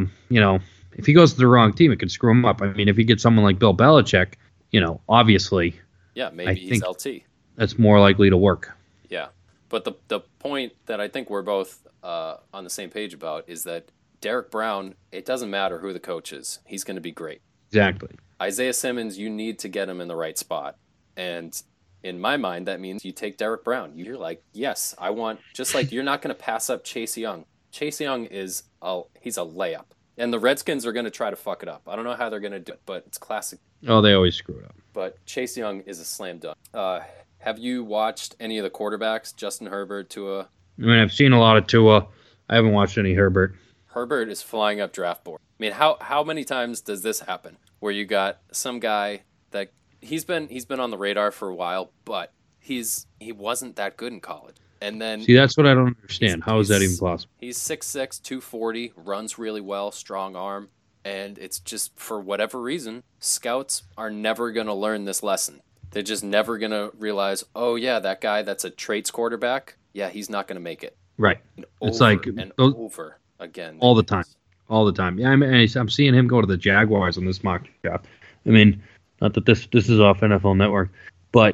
if he goes to the wrong team, it could screw him up. I mean, if he gets someone like Bill Belichick, obviously Yeah, maybe I he's think- LT. that's more likely to work. Yeah, but the point that I think we're both on the same page about is that Derek Brown, it doesn't matter who the coach is, he's going to be great. Exactly. Isaiah Simmons, you need to get him in the right spot, and in my mind, that means you take Derek Brown. You're like, yes, I want. Just like you're not going to pass up Chase Young. Chase Young he's a layup, and the Redskins are going to try to fuck it up. I don't know how they're going to do it, but it's classic. Oh, they always screw it up. But Chase Young is a slam dunk. Have you watched any of the quarterbacks? Justin Herbert, Tua. I mean, I've seen a lot of Tua. I haven't watched any Herbert. Herbert is flying up draft board. I mean, how many times does this happen? Where you got some guy that he's been on the radar for a while, but he wasn't that good in college. And then See, that's what I don't understand. He's- How is that he's- even possible? he's 6'6", 240, runs really well, strong arm, and it's just for whatever reason, scouts are never going to learn this lesson. They're just never going to realize, oh yeah, that guy that's a traits quarterback, yeah, he's not going to make it. Right. And It's over like and those- over again. all the time. All the time. Yeah, I mean, I'm seeing him go to the Jaguars on this mock draft. I mean, not that this is off NFL Network, but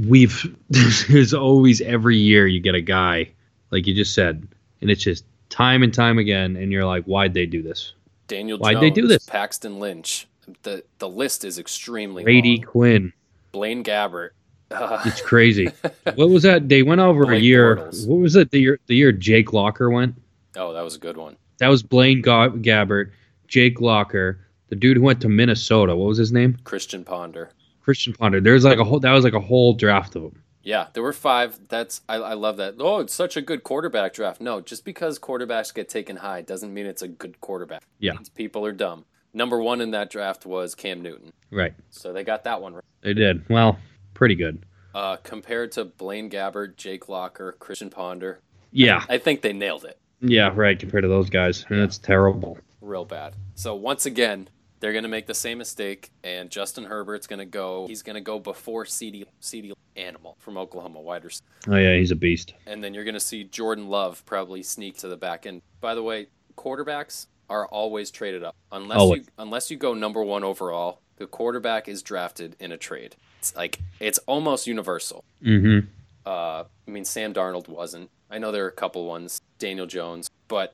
there's always every year you get a guy, like you just said, and it's just time and time again, and you're like, why'd they do this? Daniel Why'd Jones, they do this? Paxton Lynch. The list is extremely Brady long. Quinn. Blaine Gabbert. It's crazy. What was that? They went over a Blake year. Bortles. What was it? The year Jake Locker went? Oh, that was a good one. That was Blaine Gabbert, Jake Locker, the dude who went to Minnesota. What was his name? Christian Ponder. Christian Ponder. There's like that was like a whole draft of them. Yeah, there were 5. I love that. Oh, it's such a good quarterback draft. No, just because quarterbacks get taken high doesn't mean it's a good quarterback. Yeah. It means people are dumb. Number 1 in that draft was Cam Newton. Right. So they got that one right. They did. Well, pretty good. Compared to Blaine Gabbert, Jake Locker, Christian Ponder, Yeah. I think they nailed it. Yeah, right, compared to those guys. And it's terrible. Real bad. So once again, they're going to make the same mistake, and Justin Herbert's going to go. He's going to go before CD Animal from Oklahoma, wide receiver. Oh, yeah, he's a beast. And then you're going to see Jordan Love probably sneak to the back end. By the way, quarterbacks are always traded up. Unless you go number 1 overall, the quarterback is drafted in a trade. It's almost universal. Mm-hmm. I mean, Sam Darnold wasn't. I know there are a couple ones, Daniel Jones, but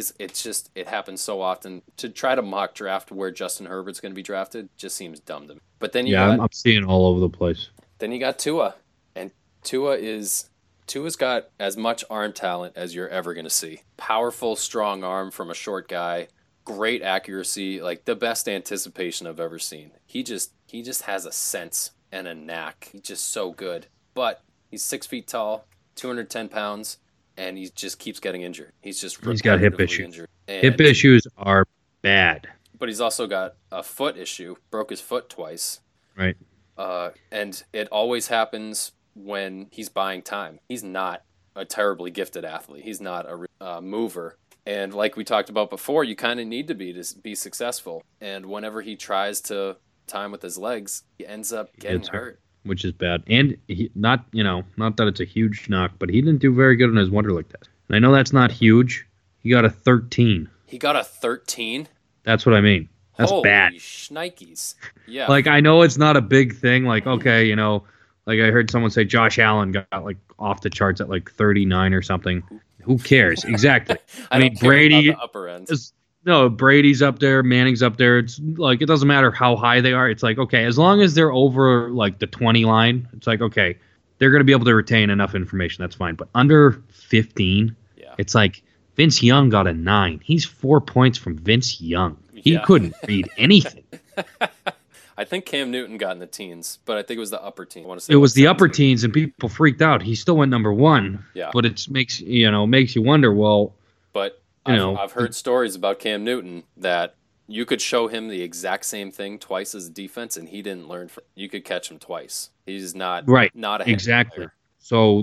it happens so often. To try to mock draft where Justin Herbert's going to be drafted just seems dumb to me. But then I'm seeing all over the place. then you got Tua, and Tua's got as much arm talent as you're ever going to see. Powerful, strong arm from a short guy, great accuracy, like the best anticipation I've ever seen. He just has a sense and a knack. He's just so good. But he's 6 feet tall, 210 pounds, and he just keeps getting injured. He's got hip repetitively issues. injured. And, Hip issues are bad. but he's also got a foot issue. Broke his foot twice. Right. And it always happens when he's buying time. He's not a terribly gifted athlete. He's not a mover. And like we talked about before, you kind of need to be successful. And whenever he tries to time with his legs, he ends up getting hurt. Which is bad. And not that it's a huge knock, but he didn't do very good on his Wonderlic test. And I know that's not huge. He got a 13. He got a 13? That's what I mean. That's Holy bad. shnikes. Yeah. Like, I know it's not a big thing. Like, okay, like I heard someone say Josh Allen got like off the charts at like 39 or something. Who cares? Exactly. I mean, Brady about the upper end. Brady's up there, Manning's up there. It's like, it doesn't matter how high they are. It's like, okay, as long as they're over like the 20 line, it's like, okay, they're going to be able to retain enough information. That's fine. But under 15, it's like Vince Young got a 9. He's 4 points from Vince Young. He couldn't read anything. I think Cam Newton got in the teens, but I think it was the upper teens. It was the upper teens, and people freaked out. He still went number 1. Yeah. But it makes you wonder. Well, but I've heard stories about Cam Newton that you could show him the exact same thing twice as defense, and he didn't learn. You could catch him twice. He's not Not a exactly. Player. So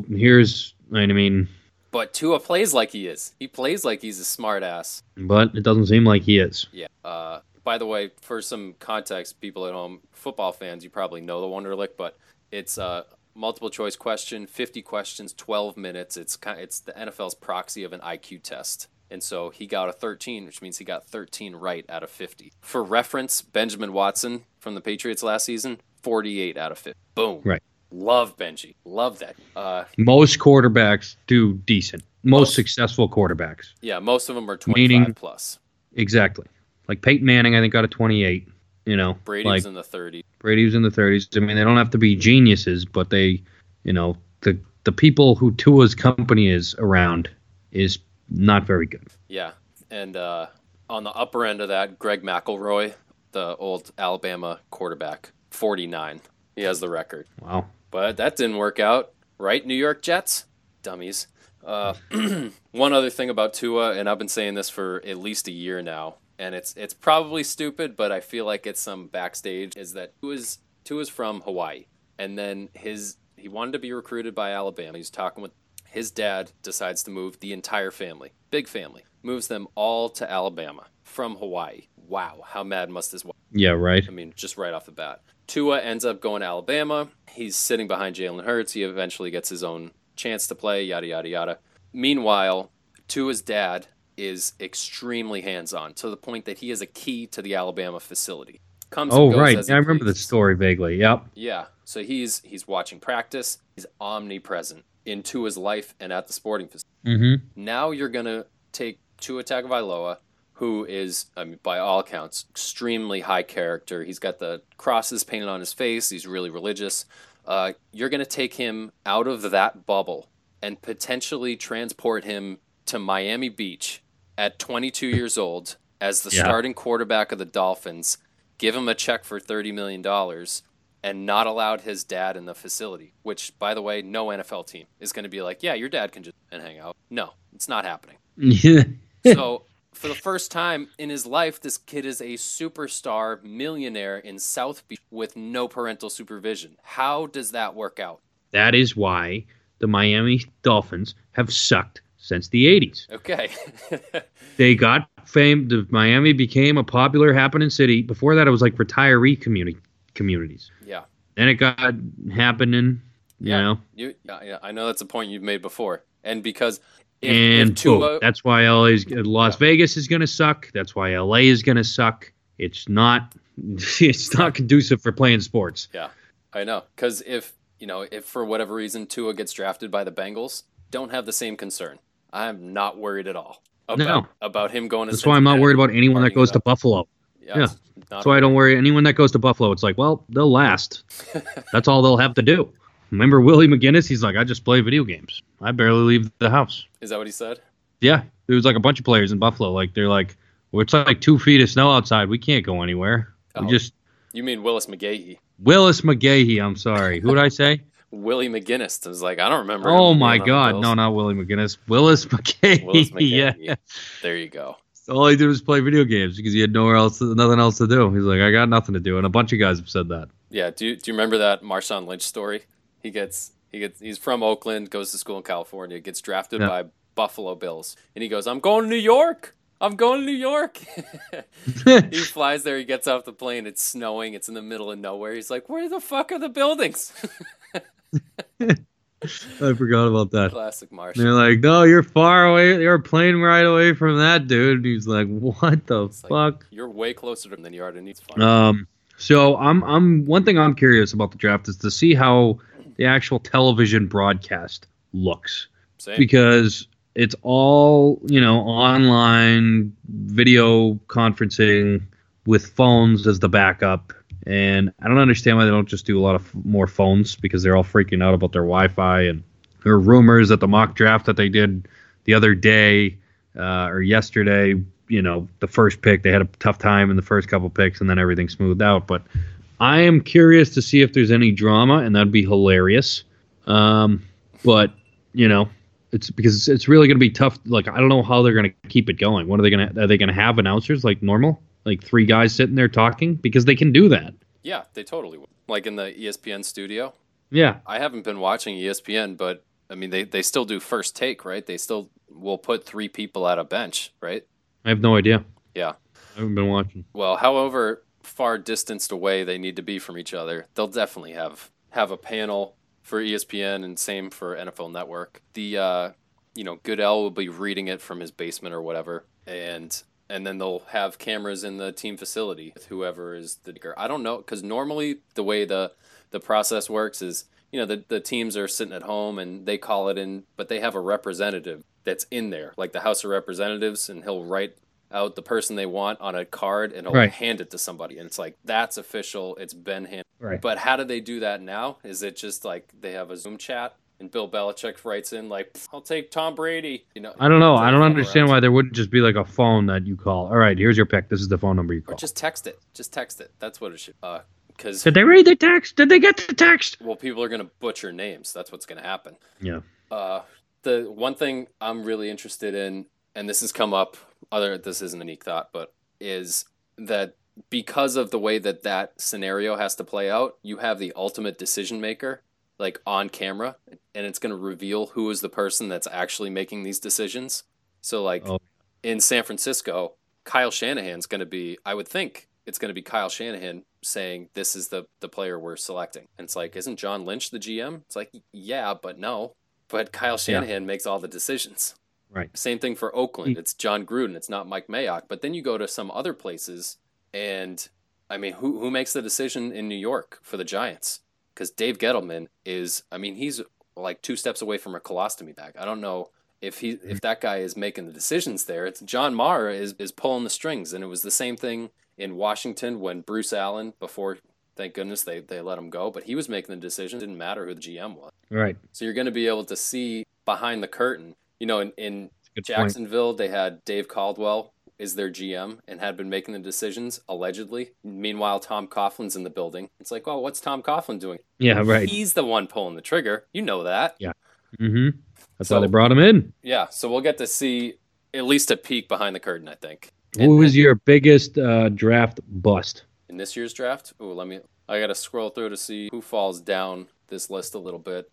But Tua plays like he is. He plays like he's a smart ass. But it doesn't seem like he is. Yeah. By the way, for some context, people at home, football fans, you probably know the Wonderlic, but it's a multiple choice question, 50 questions, 12 minutes. It's the NFL's proxy of an IQ test. And so he got a 13, which means he got 13 right out of 50. For reference, Benjamin Watson from the Patriots last season, 48 out of 50. Boom. Right. Love Benji. Love that. Most quarterbacks do decent. Most successful quarterbacks. Yeah, most of them are 25 plus. Exactly. Like Peyton Manning, I think, got a 28. Brady was in the 30s. Brady was in the 30s. I mean, they don't have to be geniuses, but they, the people who Tua's company is around is not very good. Yeah, and on the upper end of that, Greg McElroy, the old Alabama quarterback, 49. He has the record. Wow. But that didn't work out, right? New York Jets? Dummies. One other thing about Tua, and I've been saying this for at least a year now, and it's probably stupid, but I feel like it's some backstage, is that Tua's from Hawaii, and then he wanted to be recruited by Alabama. He's talking with his dad, decides to move the entire family, big family, moves them all to Alabama from Hawaii. Wow, how mad must this wife? Yeah, right. I mean, just right off the bat. Tua ends up going to Alabama. He's sitting behind Jalen Hurts. He eventually gets his own chance to play, yada, yada, yada. Meanwhile, Tua's dad is extremely hands-on to the point that he is a key to the Alabama facility. Right. I remember the story vaguely. Yep. Yeah. So he's watching practice. He's omnipresent in Tua's life and at the sporting facility. Mm-hmm. Now you're going to take Tua Tagovailoa, who is, by all accounts, extremely high character. He's got the crosses painted on his face. He's really religious. You're going to take him out of that bubble and potentially transport him to Miami Beach at 22 years old as the starting quarterback of the Dolphins, give him a check for $30 million, and not allowed his dad in the facility, which, by the way, no NFL team is going to be like, yeah, your dad can just hang out. No, it's not happening. So for the first time in his life, this kid is a superstar millionaire in South Beach with no parental supervision. How does that work out? That is why the Miami Dolphins have sucked since the 80s. Okay. They got fame. Miami became a popular happening city. Before that, it was like retiree communities. Yeah. Then it got happening, Yeah, I know that's a point you've made before. And because that's why Las Vegas is going to suck. That's why LA is going to suck. It's not conducive for playing sports. Yeah, I know. Because if for whatever reason Tua gets drafted by the Bengals, don't have the same concern. I'm not worried at all about him going to That's why I'm not worried about anyone that goes to Buffalo. Yeah. That's why I don't worry. Anyone that goes to Buffalo, it's like, well, they'll last. That's all they'll have to do. Remember Willie McGinnis? He's like, I just play video games. I barely leave the house. Is that what he said? Yeah. There was like a bunch of players in Buffalo. Like, they're like, well, it's like 2 feet of snow outside. We can't go anywhere. You mean Willis McGahee? Willis McGahee, I'm sorry. Who did I say? Willie McGinnis. I was like, I don't remember. Oh him my being on the God, Bills. no, not Willie McGinnis, Willis McKay. Willis McGinnis. Yeah. There you go. All he did was play video games because he had nothing else to do. He's like, I got nothing to do, and a bunch of guys have said that. Yeah. Do you remember that Marshawn Lynch story? He's from Oakland, goes to school in California, gets drafted Yeah. by Buffalo Bills, and he goes, I'm going to New York. He flies there, he gets off the plane, it's snowing, it's in the middle of nowhere. He's like, where the fuck are the buildings? I forgot about that. Classic Marsh. They're like, no, you're far away. You're a plane ride away from that, dude. And he's like, what the It's like, fuck? you're way closer to him than you are to Needs Fun. So I'm one thing I'm curious about the draft is to see how the actual television broadcast looks. Same. Because it's all, online video conferencing with phones as the backup. And I don't understand why they don't just do a lot of more phones, because they're all freaking out about their Wi-Fi. And there are rumors that the mock draft that they did the other day or yesterday, the first pick, they had a tough time in the first couple picks and then everything smoothed out. But I am curious to see if there's any drama, and that'd be hilarious. But, it's because it's really going to be tough. Like, I don't know how they're going to keep it going. Are they going to have announcers like normal? Like 3 guys sitting there talking? Because they can do that. Yeah, they totally will. Like in the ESPN studio. Yeah. I haven't been watching ESPN, but I mean, they still do first take, right? They still will put 3 people at a bench, right? I have no idea. Yeah. I haven't been watching. Well, however far distanced away they need to be from each other, they'll definitely have a panel for ESPN, and same for NFL Network. The Goodell will be reading it from his basement or whatever, and then they'll have cameras in the team facility with whoever is the. I don't know, because normally the way the process works is, the teams are sitting at home and they call it in, but they have a representative that's in there, like the House of Representatives, and he'll write out the person they want on a card and he'll Right. hand it to somebody, and it's like, that's official, it's been handed. Right. But how do they do that now? Is it just like they have a Zoom chat and Bill Belichick writes in like, I'll take Tom Brady? I don't know. I don't understand why there wouldn't just be like a phone that you call. All right, here's your pick. This is the phone number you Or call. just text it. Just text it. That's what it should. Because Did they read the text? Did they get the text? well, people are gonna butcher names. That's what's gonna happen. Yeah. The one thing I'm really interested in, and this has come up, this isn't a unique thought, but is that because of the way that scenario has to play out, you have the ultimate decision maker, like on camera, and it's going to reveal who is the person that's actually making these decisions. So like in San Francisco, Kyle Shanahan's going to be, I would think it's going to be Kyle Shanahan saying, this is the player we're selecting. And it's like, isn't John Lynch the GM? It's like, yeah, but no. But Kyle Shanahan makes all the decisions. Right. Same thing for Oakland. It's John Gruden. It's not Mike Mayock. But then you go to some other places, and I mean, who makes the decision in New York for the Giants? Because Dave Gettleman is, I mean, he's like 2 steps away from a colostomy bag. I don't know if that guy is making the decisions there. It's John Mara is pulling the strings, and it was the same thing in Washington when Bruce Allen, before, thank goodness they let him go, but he was making the decisions. It didn't matter who the GM was. Right. So you're going to be able to see behind the curtain. In Good Jacksonville, they had Dave Caldwell is their GM and had been making the decisions, allegedly. Meanwhile, Tom Coughlin's in the building. It's like, well, what's Tom Coughlin doing? Yeah, right. He's the one pulling the trigger. You know that. Yeah. Mm-hmm. That's So- why they brought him in. Yeah, so we'll get to see at least a peek behind the curtain, I think. Who was your biggest draft bust? In this year's draft? I got to scroll through to see who falls down this list a little bit.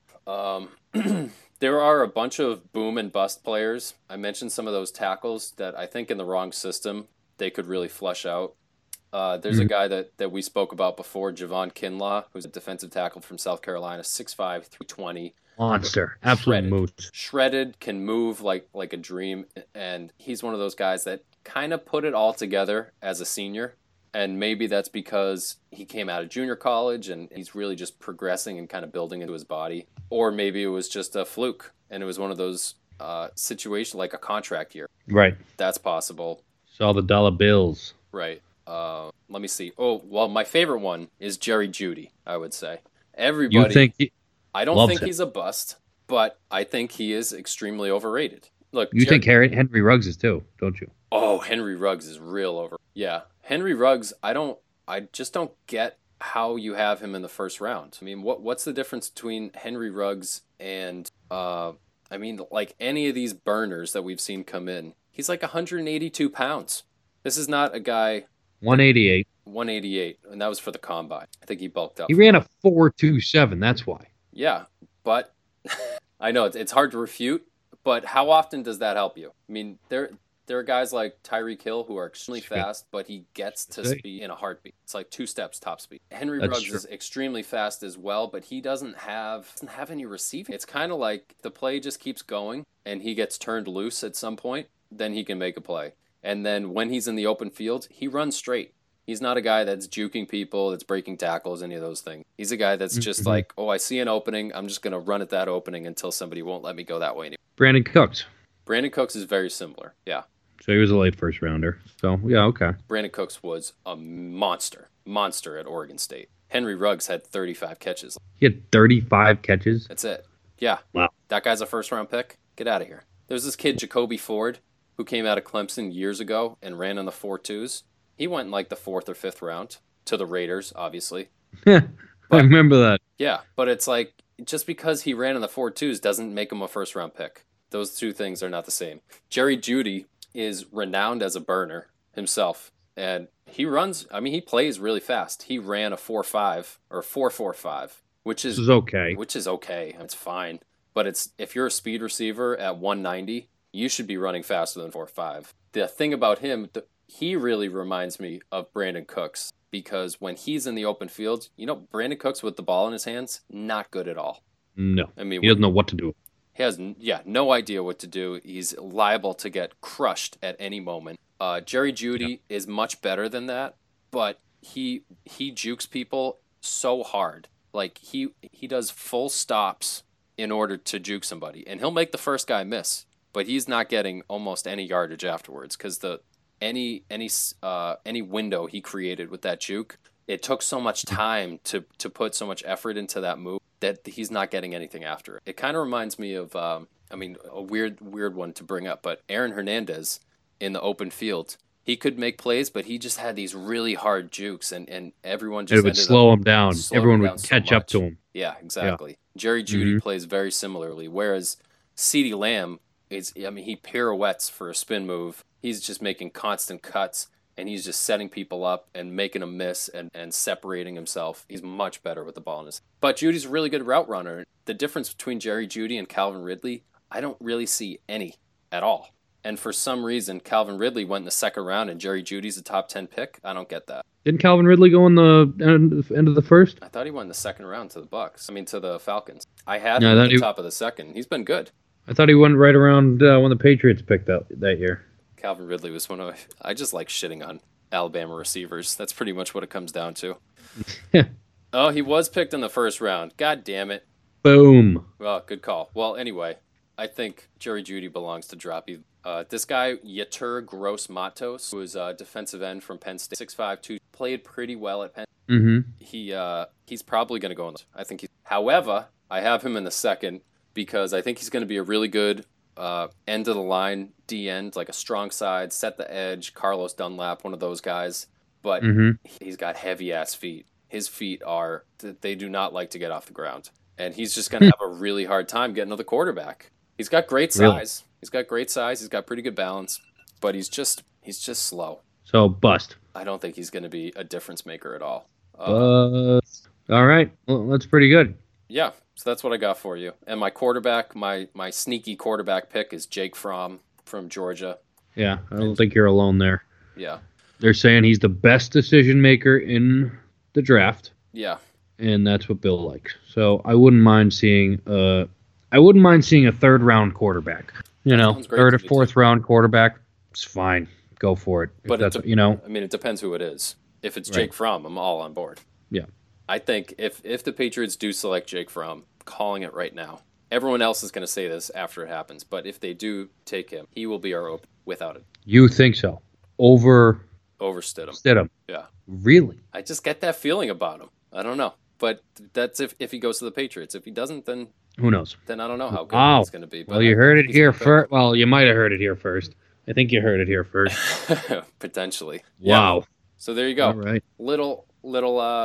There are a bunch of boom and bust players. I mentioned some of those tackles that I think in the wrong system they could really flesh out. There's a guy that we spoke about before, Javon Kinlaw, who's a defensive tackle from South Carolina, 6'5", 320. Monster. Absolute Shredded. moose. Shredded, can move like a dream, and he's one of those guys that kind of put it all together as a senior. And maybe that's because he came out of junior college and he's really just progressing and kind of building into his body. Or maybe it was just a fluke and it was one of those situations like a contract year. Right. That's possible. Saw the dollar bills. Right. Let me see. Oh, well, my favorite one is Jerry Jeudy, I would say. Everybody. You think I don't loves think him. he's a bust, but I think he is extremely overrated. Look, you think Henry Ruggs is too, don't you? Oh, Henry Ruggs is real over. Yeah, Henry Ruggs. I just don't get how you have him in the first round. I mean, what's the difference between Henry Ruggs and I mean, like any of these burners that we've seen come in? He's like 182 pounds. This is not a guy 188. 188, and that was for the combine. I think he bulked up. He ran a 4.27. That's why. Yeah, but I know it's hard to refute. But how often does that help you? I mean, there are guys like Tyreek Hill who are extremely fast, but he gets to speed in a heartbeat. It's like 2 steps top speed. Henry Ruggs is extremely fast as well, but he doesn't have any receiving. It's kind of like the play just keeps going, and he gets turned loose at some point. Then he can make a play. And then when he's in the open field, he runs straight. He's not a guy that's juking people, that's breaking tackles, any of those things. He's a guy that's just like, oh, I see an opening. I'm just going to run at that opening until somebody won't let me go that way anymore. Brandon Cooks. Brandon Cooks is very similar. Yeah. So he was a late first rounder. So, yeah, okay. Brandon Cooks was a monster at Oregon State. Henry Ruggs had 35 catches. He had 35 catches? That's it. Yeah. Wow. That guy's a first-round pick? Get out of here. There's this kid, Jacoby Ford, who came out of Clemson years ago and ran on the 4.2s. He went in like the 4th or 5th round to the Raiders, obviously. I remember that. Yeah, but it's like just because he ran in the 4.2s doesn't make him a first-round pick. Those two things are not the same. Jerry Jeudy is renowned as a burner himself, and he plays really fast. He ran a 4.5 or 4.45, which is okay. Which is okay. It's fine. But if you're a speed receiver at 190, you should be running faster than 4.5. The thing about him, he really reminds me of Brandon Cooks, because when he's in the open field, Brandon Cooks with the ball in his hands, not good at all. No. I mean, he doesn't know what to do. He has, no idea what to do. He's liable to get crushed at any moment. Jerry Jeudy is much better than that, but he jukes people so hard. Like, he does full stops in order to juke somebody, and he'll make the first guy miss, but he's not getting almost any yardage afterwards, because any window he created with that juke, it took so much time to put so much effort into that move that he's not getting anything after it. It kind of reminds me of, a weird one to bring up, but Aaron Hernandez in the open field. He could make plays, but he just had these really hard jukes, and everyone just would slow him down. Everyone would catch up to him. Yeah, exactly. Yeah. Jerry Jeudy plays very similarly, whereas CeeDee Lamb he pirouettes for a spin move. He's just making constant cuts, and he's just setting people up and making them miss and separating himself. He's much better with the ball in his. But Judy's a really good route runner. The difference between Jerry Jeudy and Calvin Ridley, I don't really see any at all. And for some reason, Calvin Ridley went in the second round and Jerry Judy's a top 10 pick. I don't get that. Didn't Calvin Ridley go in the end of the first? I thought he went in the second round to the Falcons. I had him at the top of the second. He's been good. I thought he went right around when the Patriots picked that year. Calvin Ridley was I just like shitting on Alabama receivers. That's pretty much what it comes down to. Oh, he was picked in the first round. God damn it. Boom. Well, good call. Well, anyway, I think Jerry Jeudy belongs to drop. This guy, Yetur Gross-Matos, who is a defensive end from Penn State, 6'5", 2, played pretty well at Penn State. Mm-hmm. He's probably going to go in. I think however, I have him in the second because I think he's going to be a really good end of the line D end, like a strong side, set the edge, Carlos Dunlap, one of those guys. But he's got heavy ass feet. His feet they do not like to get off the ground. And he's just going to have a really hard time getting to the quarterback. He's got great size. Really? He's got great size. He's got pretty good balance, but he's just slow. So bust. I don't think he's going to be a difference maker at all. All right. Well, that's pretty good. Yeah. So that's what I got for you. And my quarterback, my sneaky quarterback pick is Jake Fromm from Georgia. Yeah. I don't think you're alone there. Yeah. They're saying he's the best decision maker in the draft. Yeah. And that's what Bill likes. So I wouldn't mind seeing a third round quarterback. Third or fourth round quarterback, it's fine. Go for it. But it depends who it is. If it's Jake Fromm, I'm all on board. Yeah. I think if the Patriots do select Jake Fromm, calling it right now. Everyone else is going to say this after it happens, but if they do take him, he will be our open without it. You think so? Over Stidham. Stidham. Yeah. Really? I just get that feeling about him. I don't know. But that's if he goes to the Patriots. If he doesn't, then who knows? Then I don't know how good he's going to be. But you heard it here first. Well, you might have heard it here first. I think you heard it here first. Potentially. Wow. Yeah. So there you go. All right. Little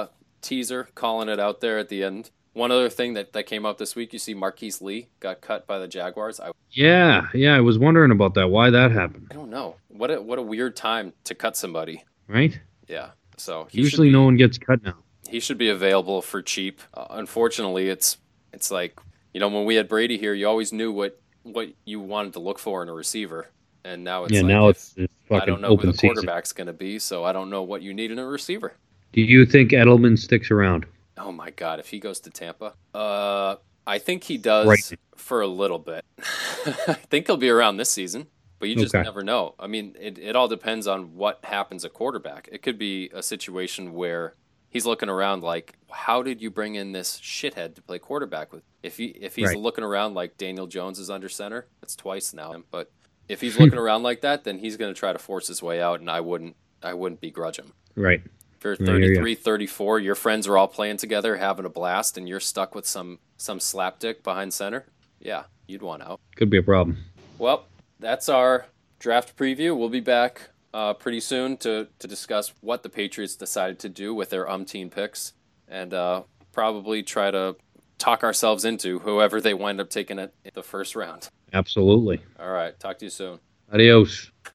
teaser, calling it out there at the end. One other thing that came out this week, you see Marquise Lee got cut by the Jaguars. Yeah, I was wondering about that. Why that happened? I don't know. What a weird time to cut somebody. Right? Yeah. So usually no one gets cut now. He should be available for cheap. Unfortunately, it's like, when we had Brady here, you always knew what you wanted to look for in a receiver, and now it's it's I don't know who the season. quarterback's going to be, so I don't know what you need in a receiver. Do you think Edelman sticks around? Oh my God, if he goes to Tampa, I think he does for a little bit. I think he'll be around this season, but you just never know. I mean, it all depends on what happens at quarterback. It could be a situation where he's looking around like, how did you bring in this shithead to play quarterback with? If he's looking around like Daniel Jones is under center, that's twice now. But if he's looking around like that, then he's going to try to force his way out, and I wouldn't begrudge him. Right. If you're 33, 34, your friends are all playing together, having a blast, and you're stuck with some slapdick behind center, yeah, you'd want out. Could be a problem. Well, that's our draft preview. We'll be back pretty soon to discuss what the Patriots decided to do with their umpteen picks, and probably try to talk ourselves into whoever they wind up taking it in the first round. Absolutely. All right. Talk to you soon. Adios.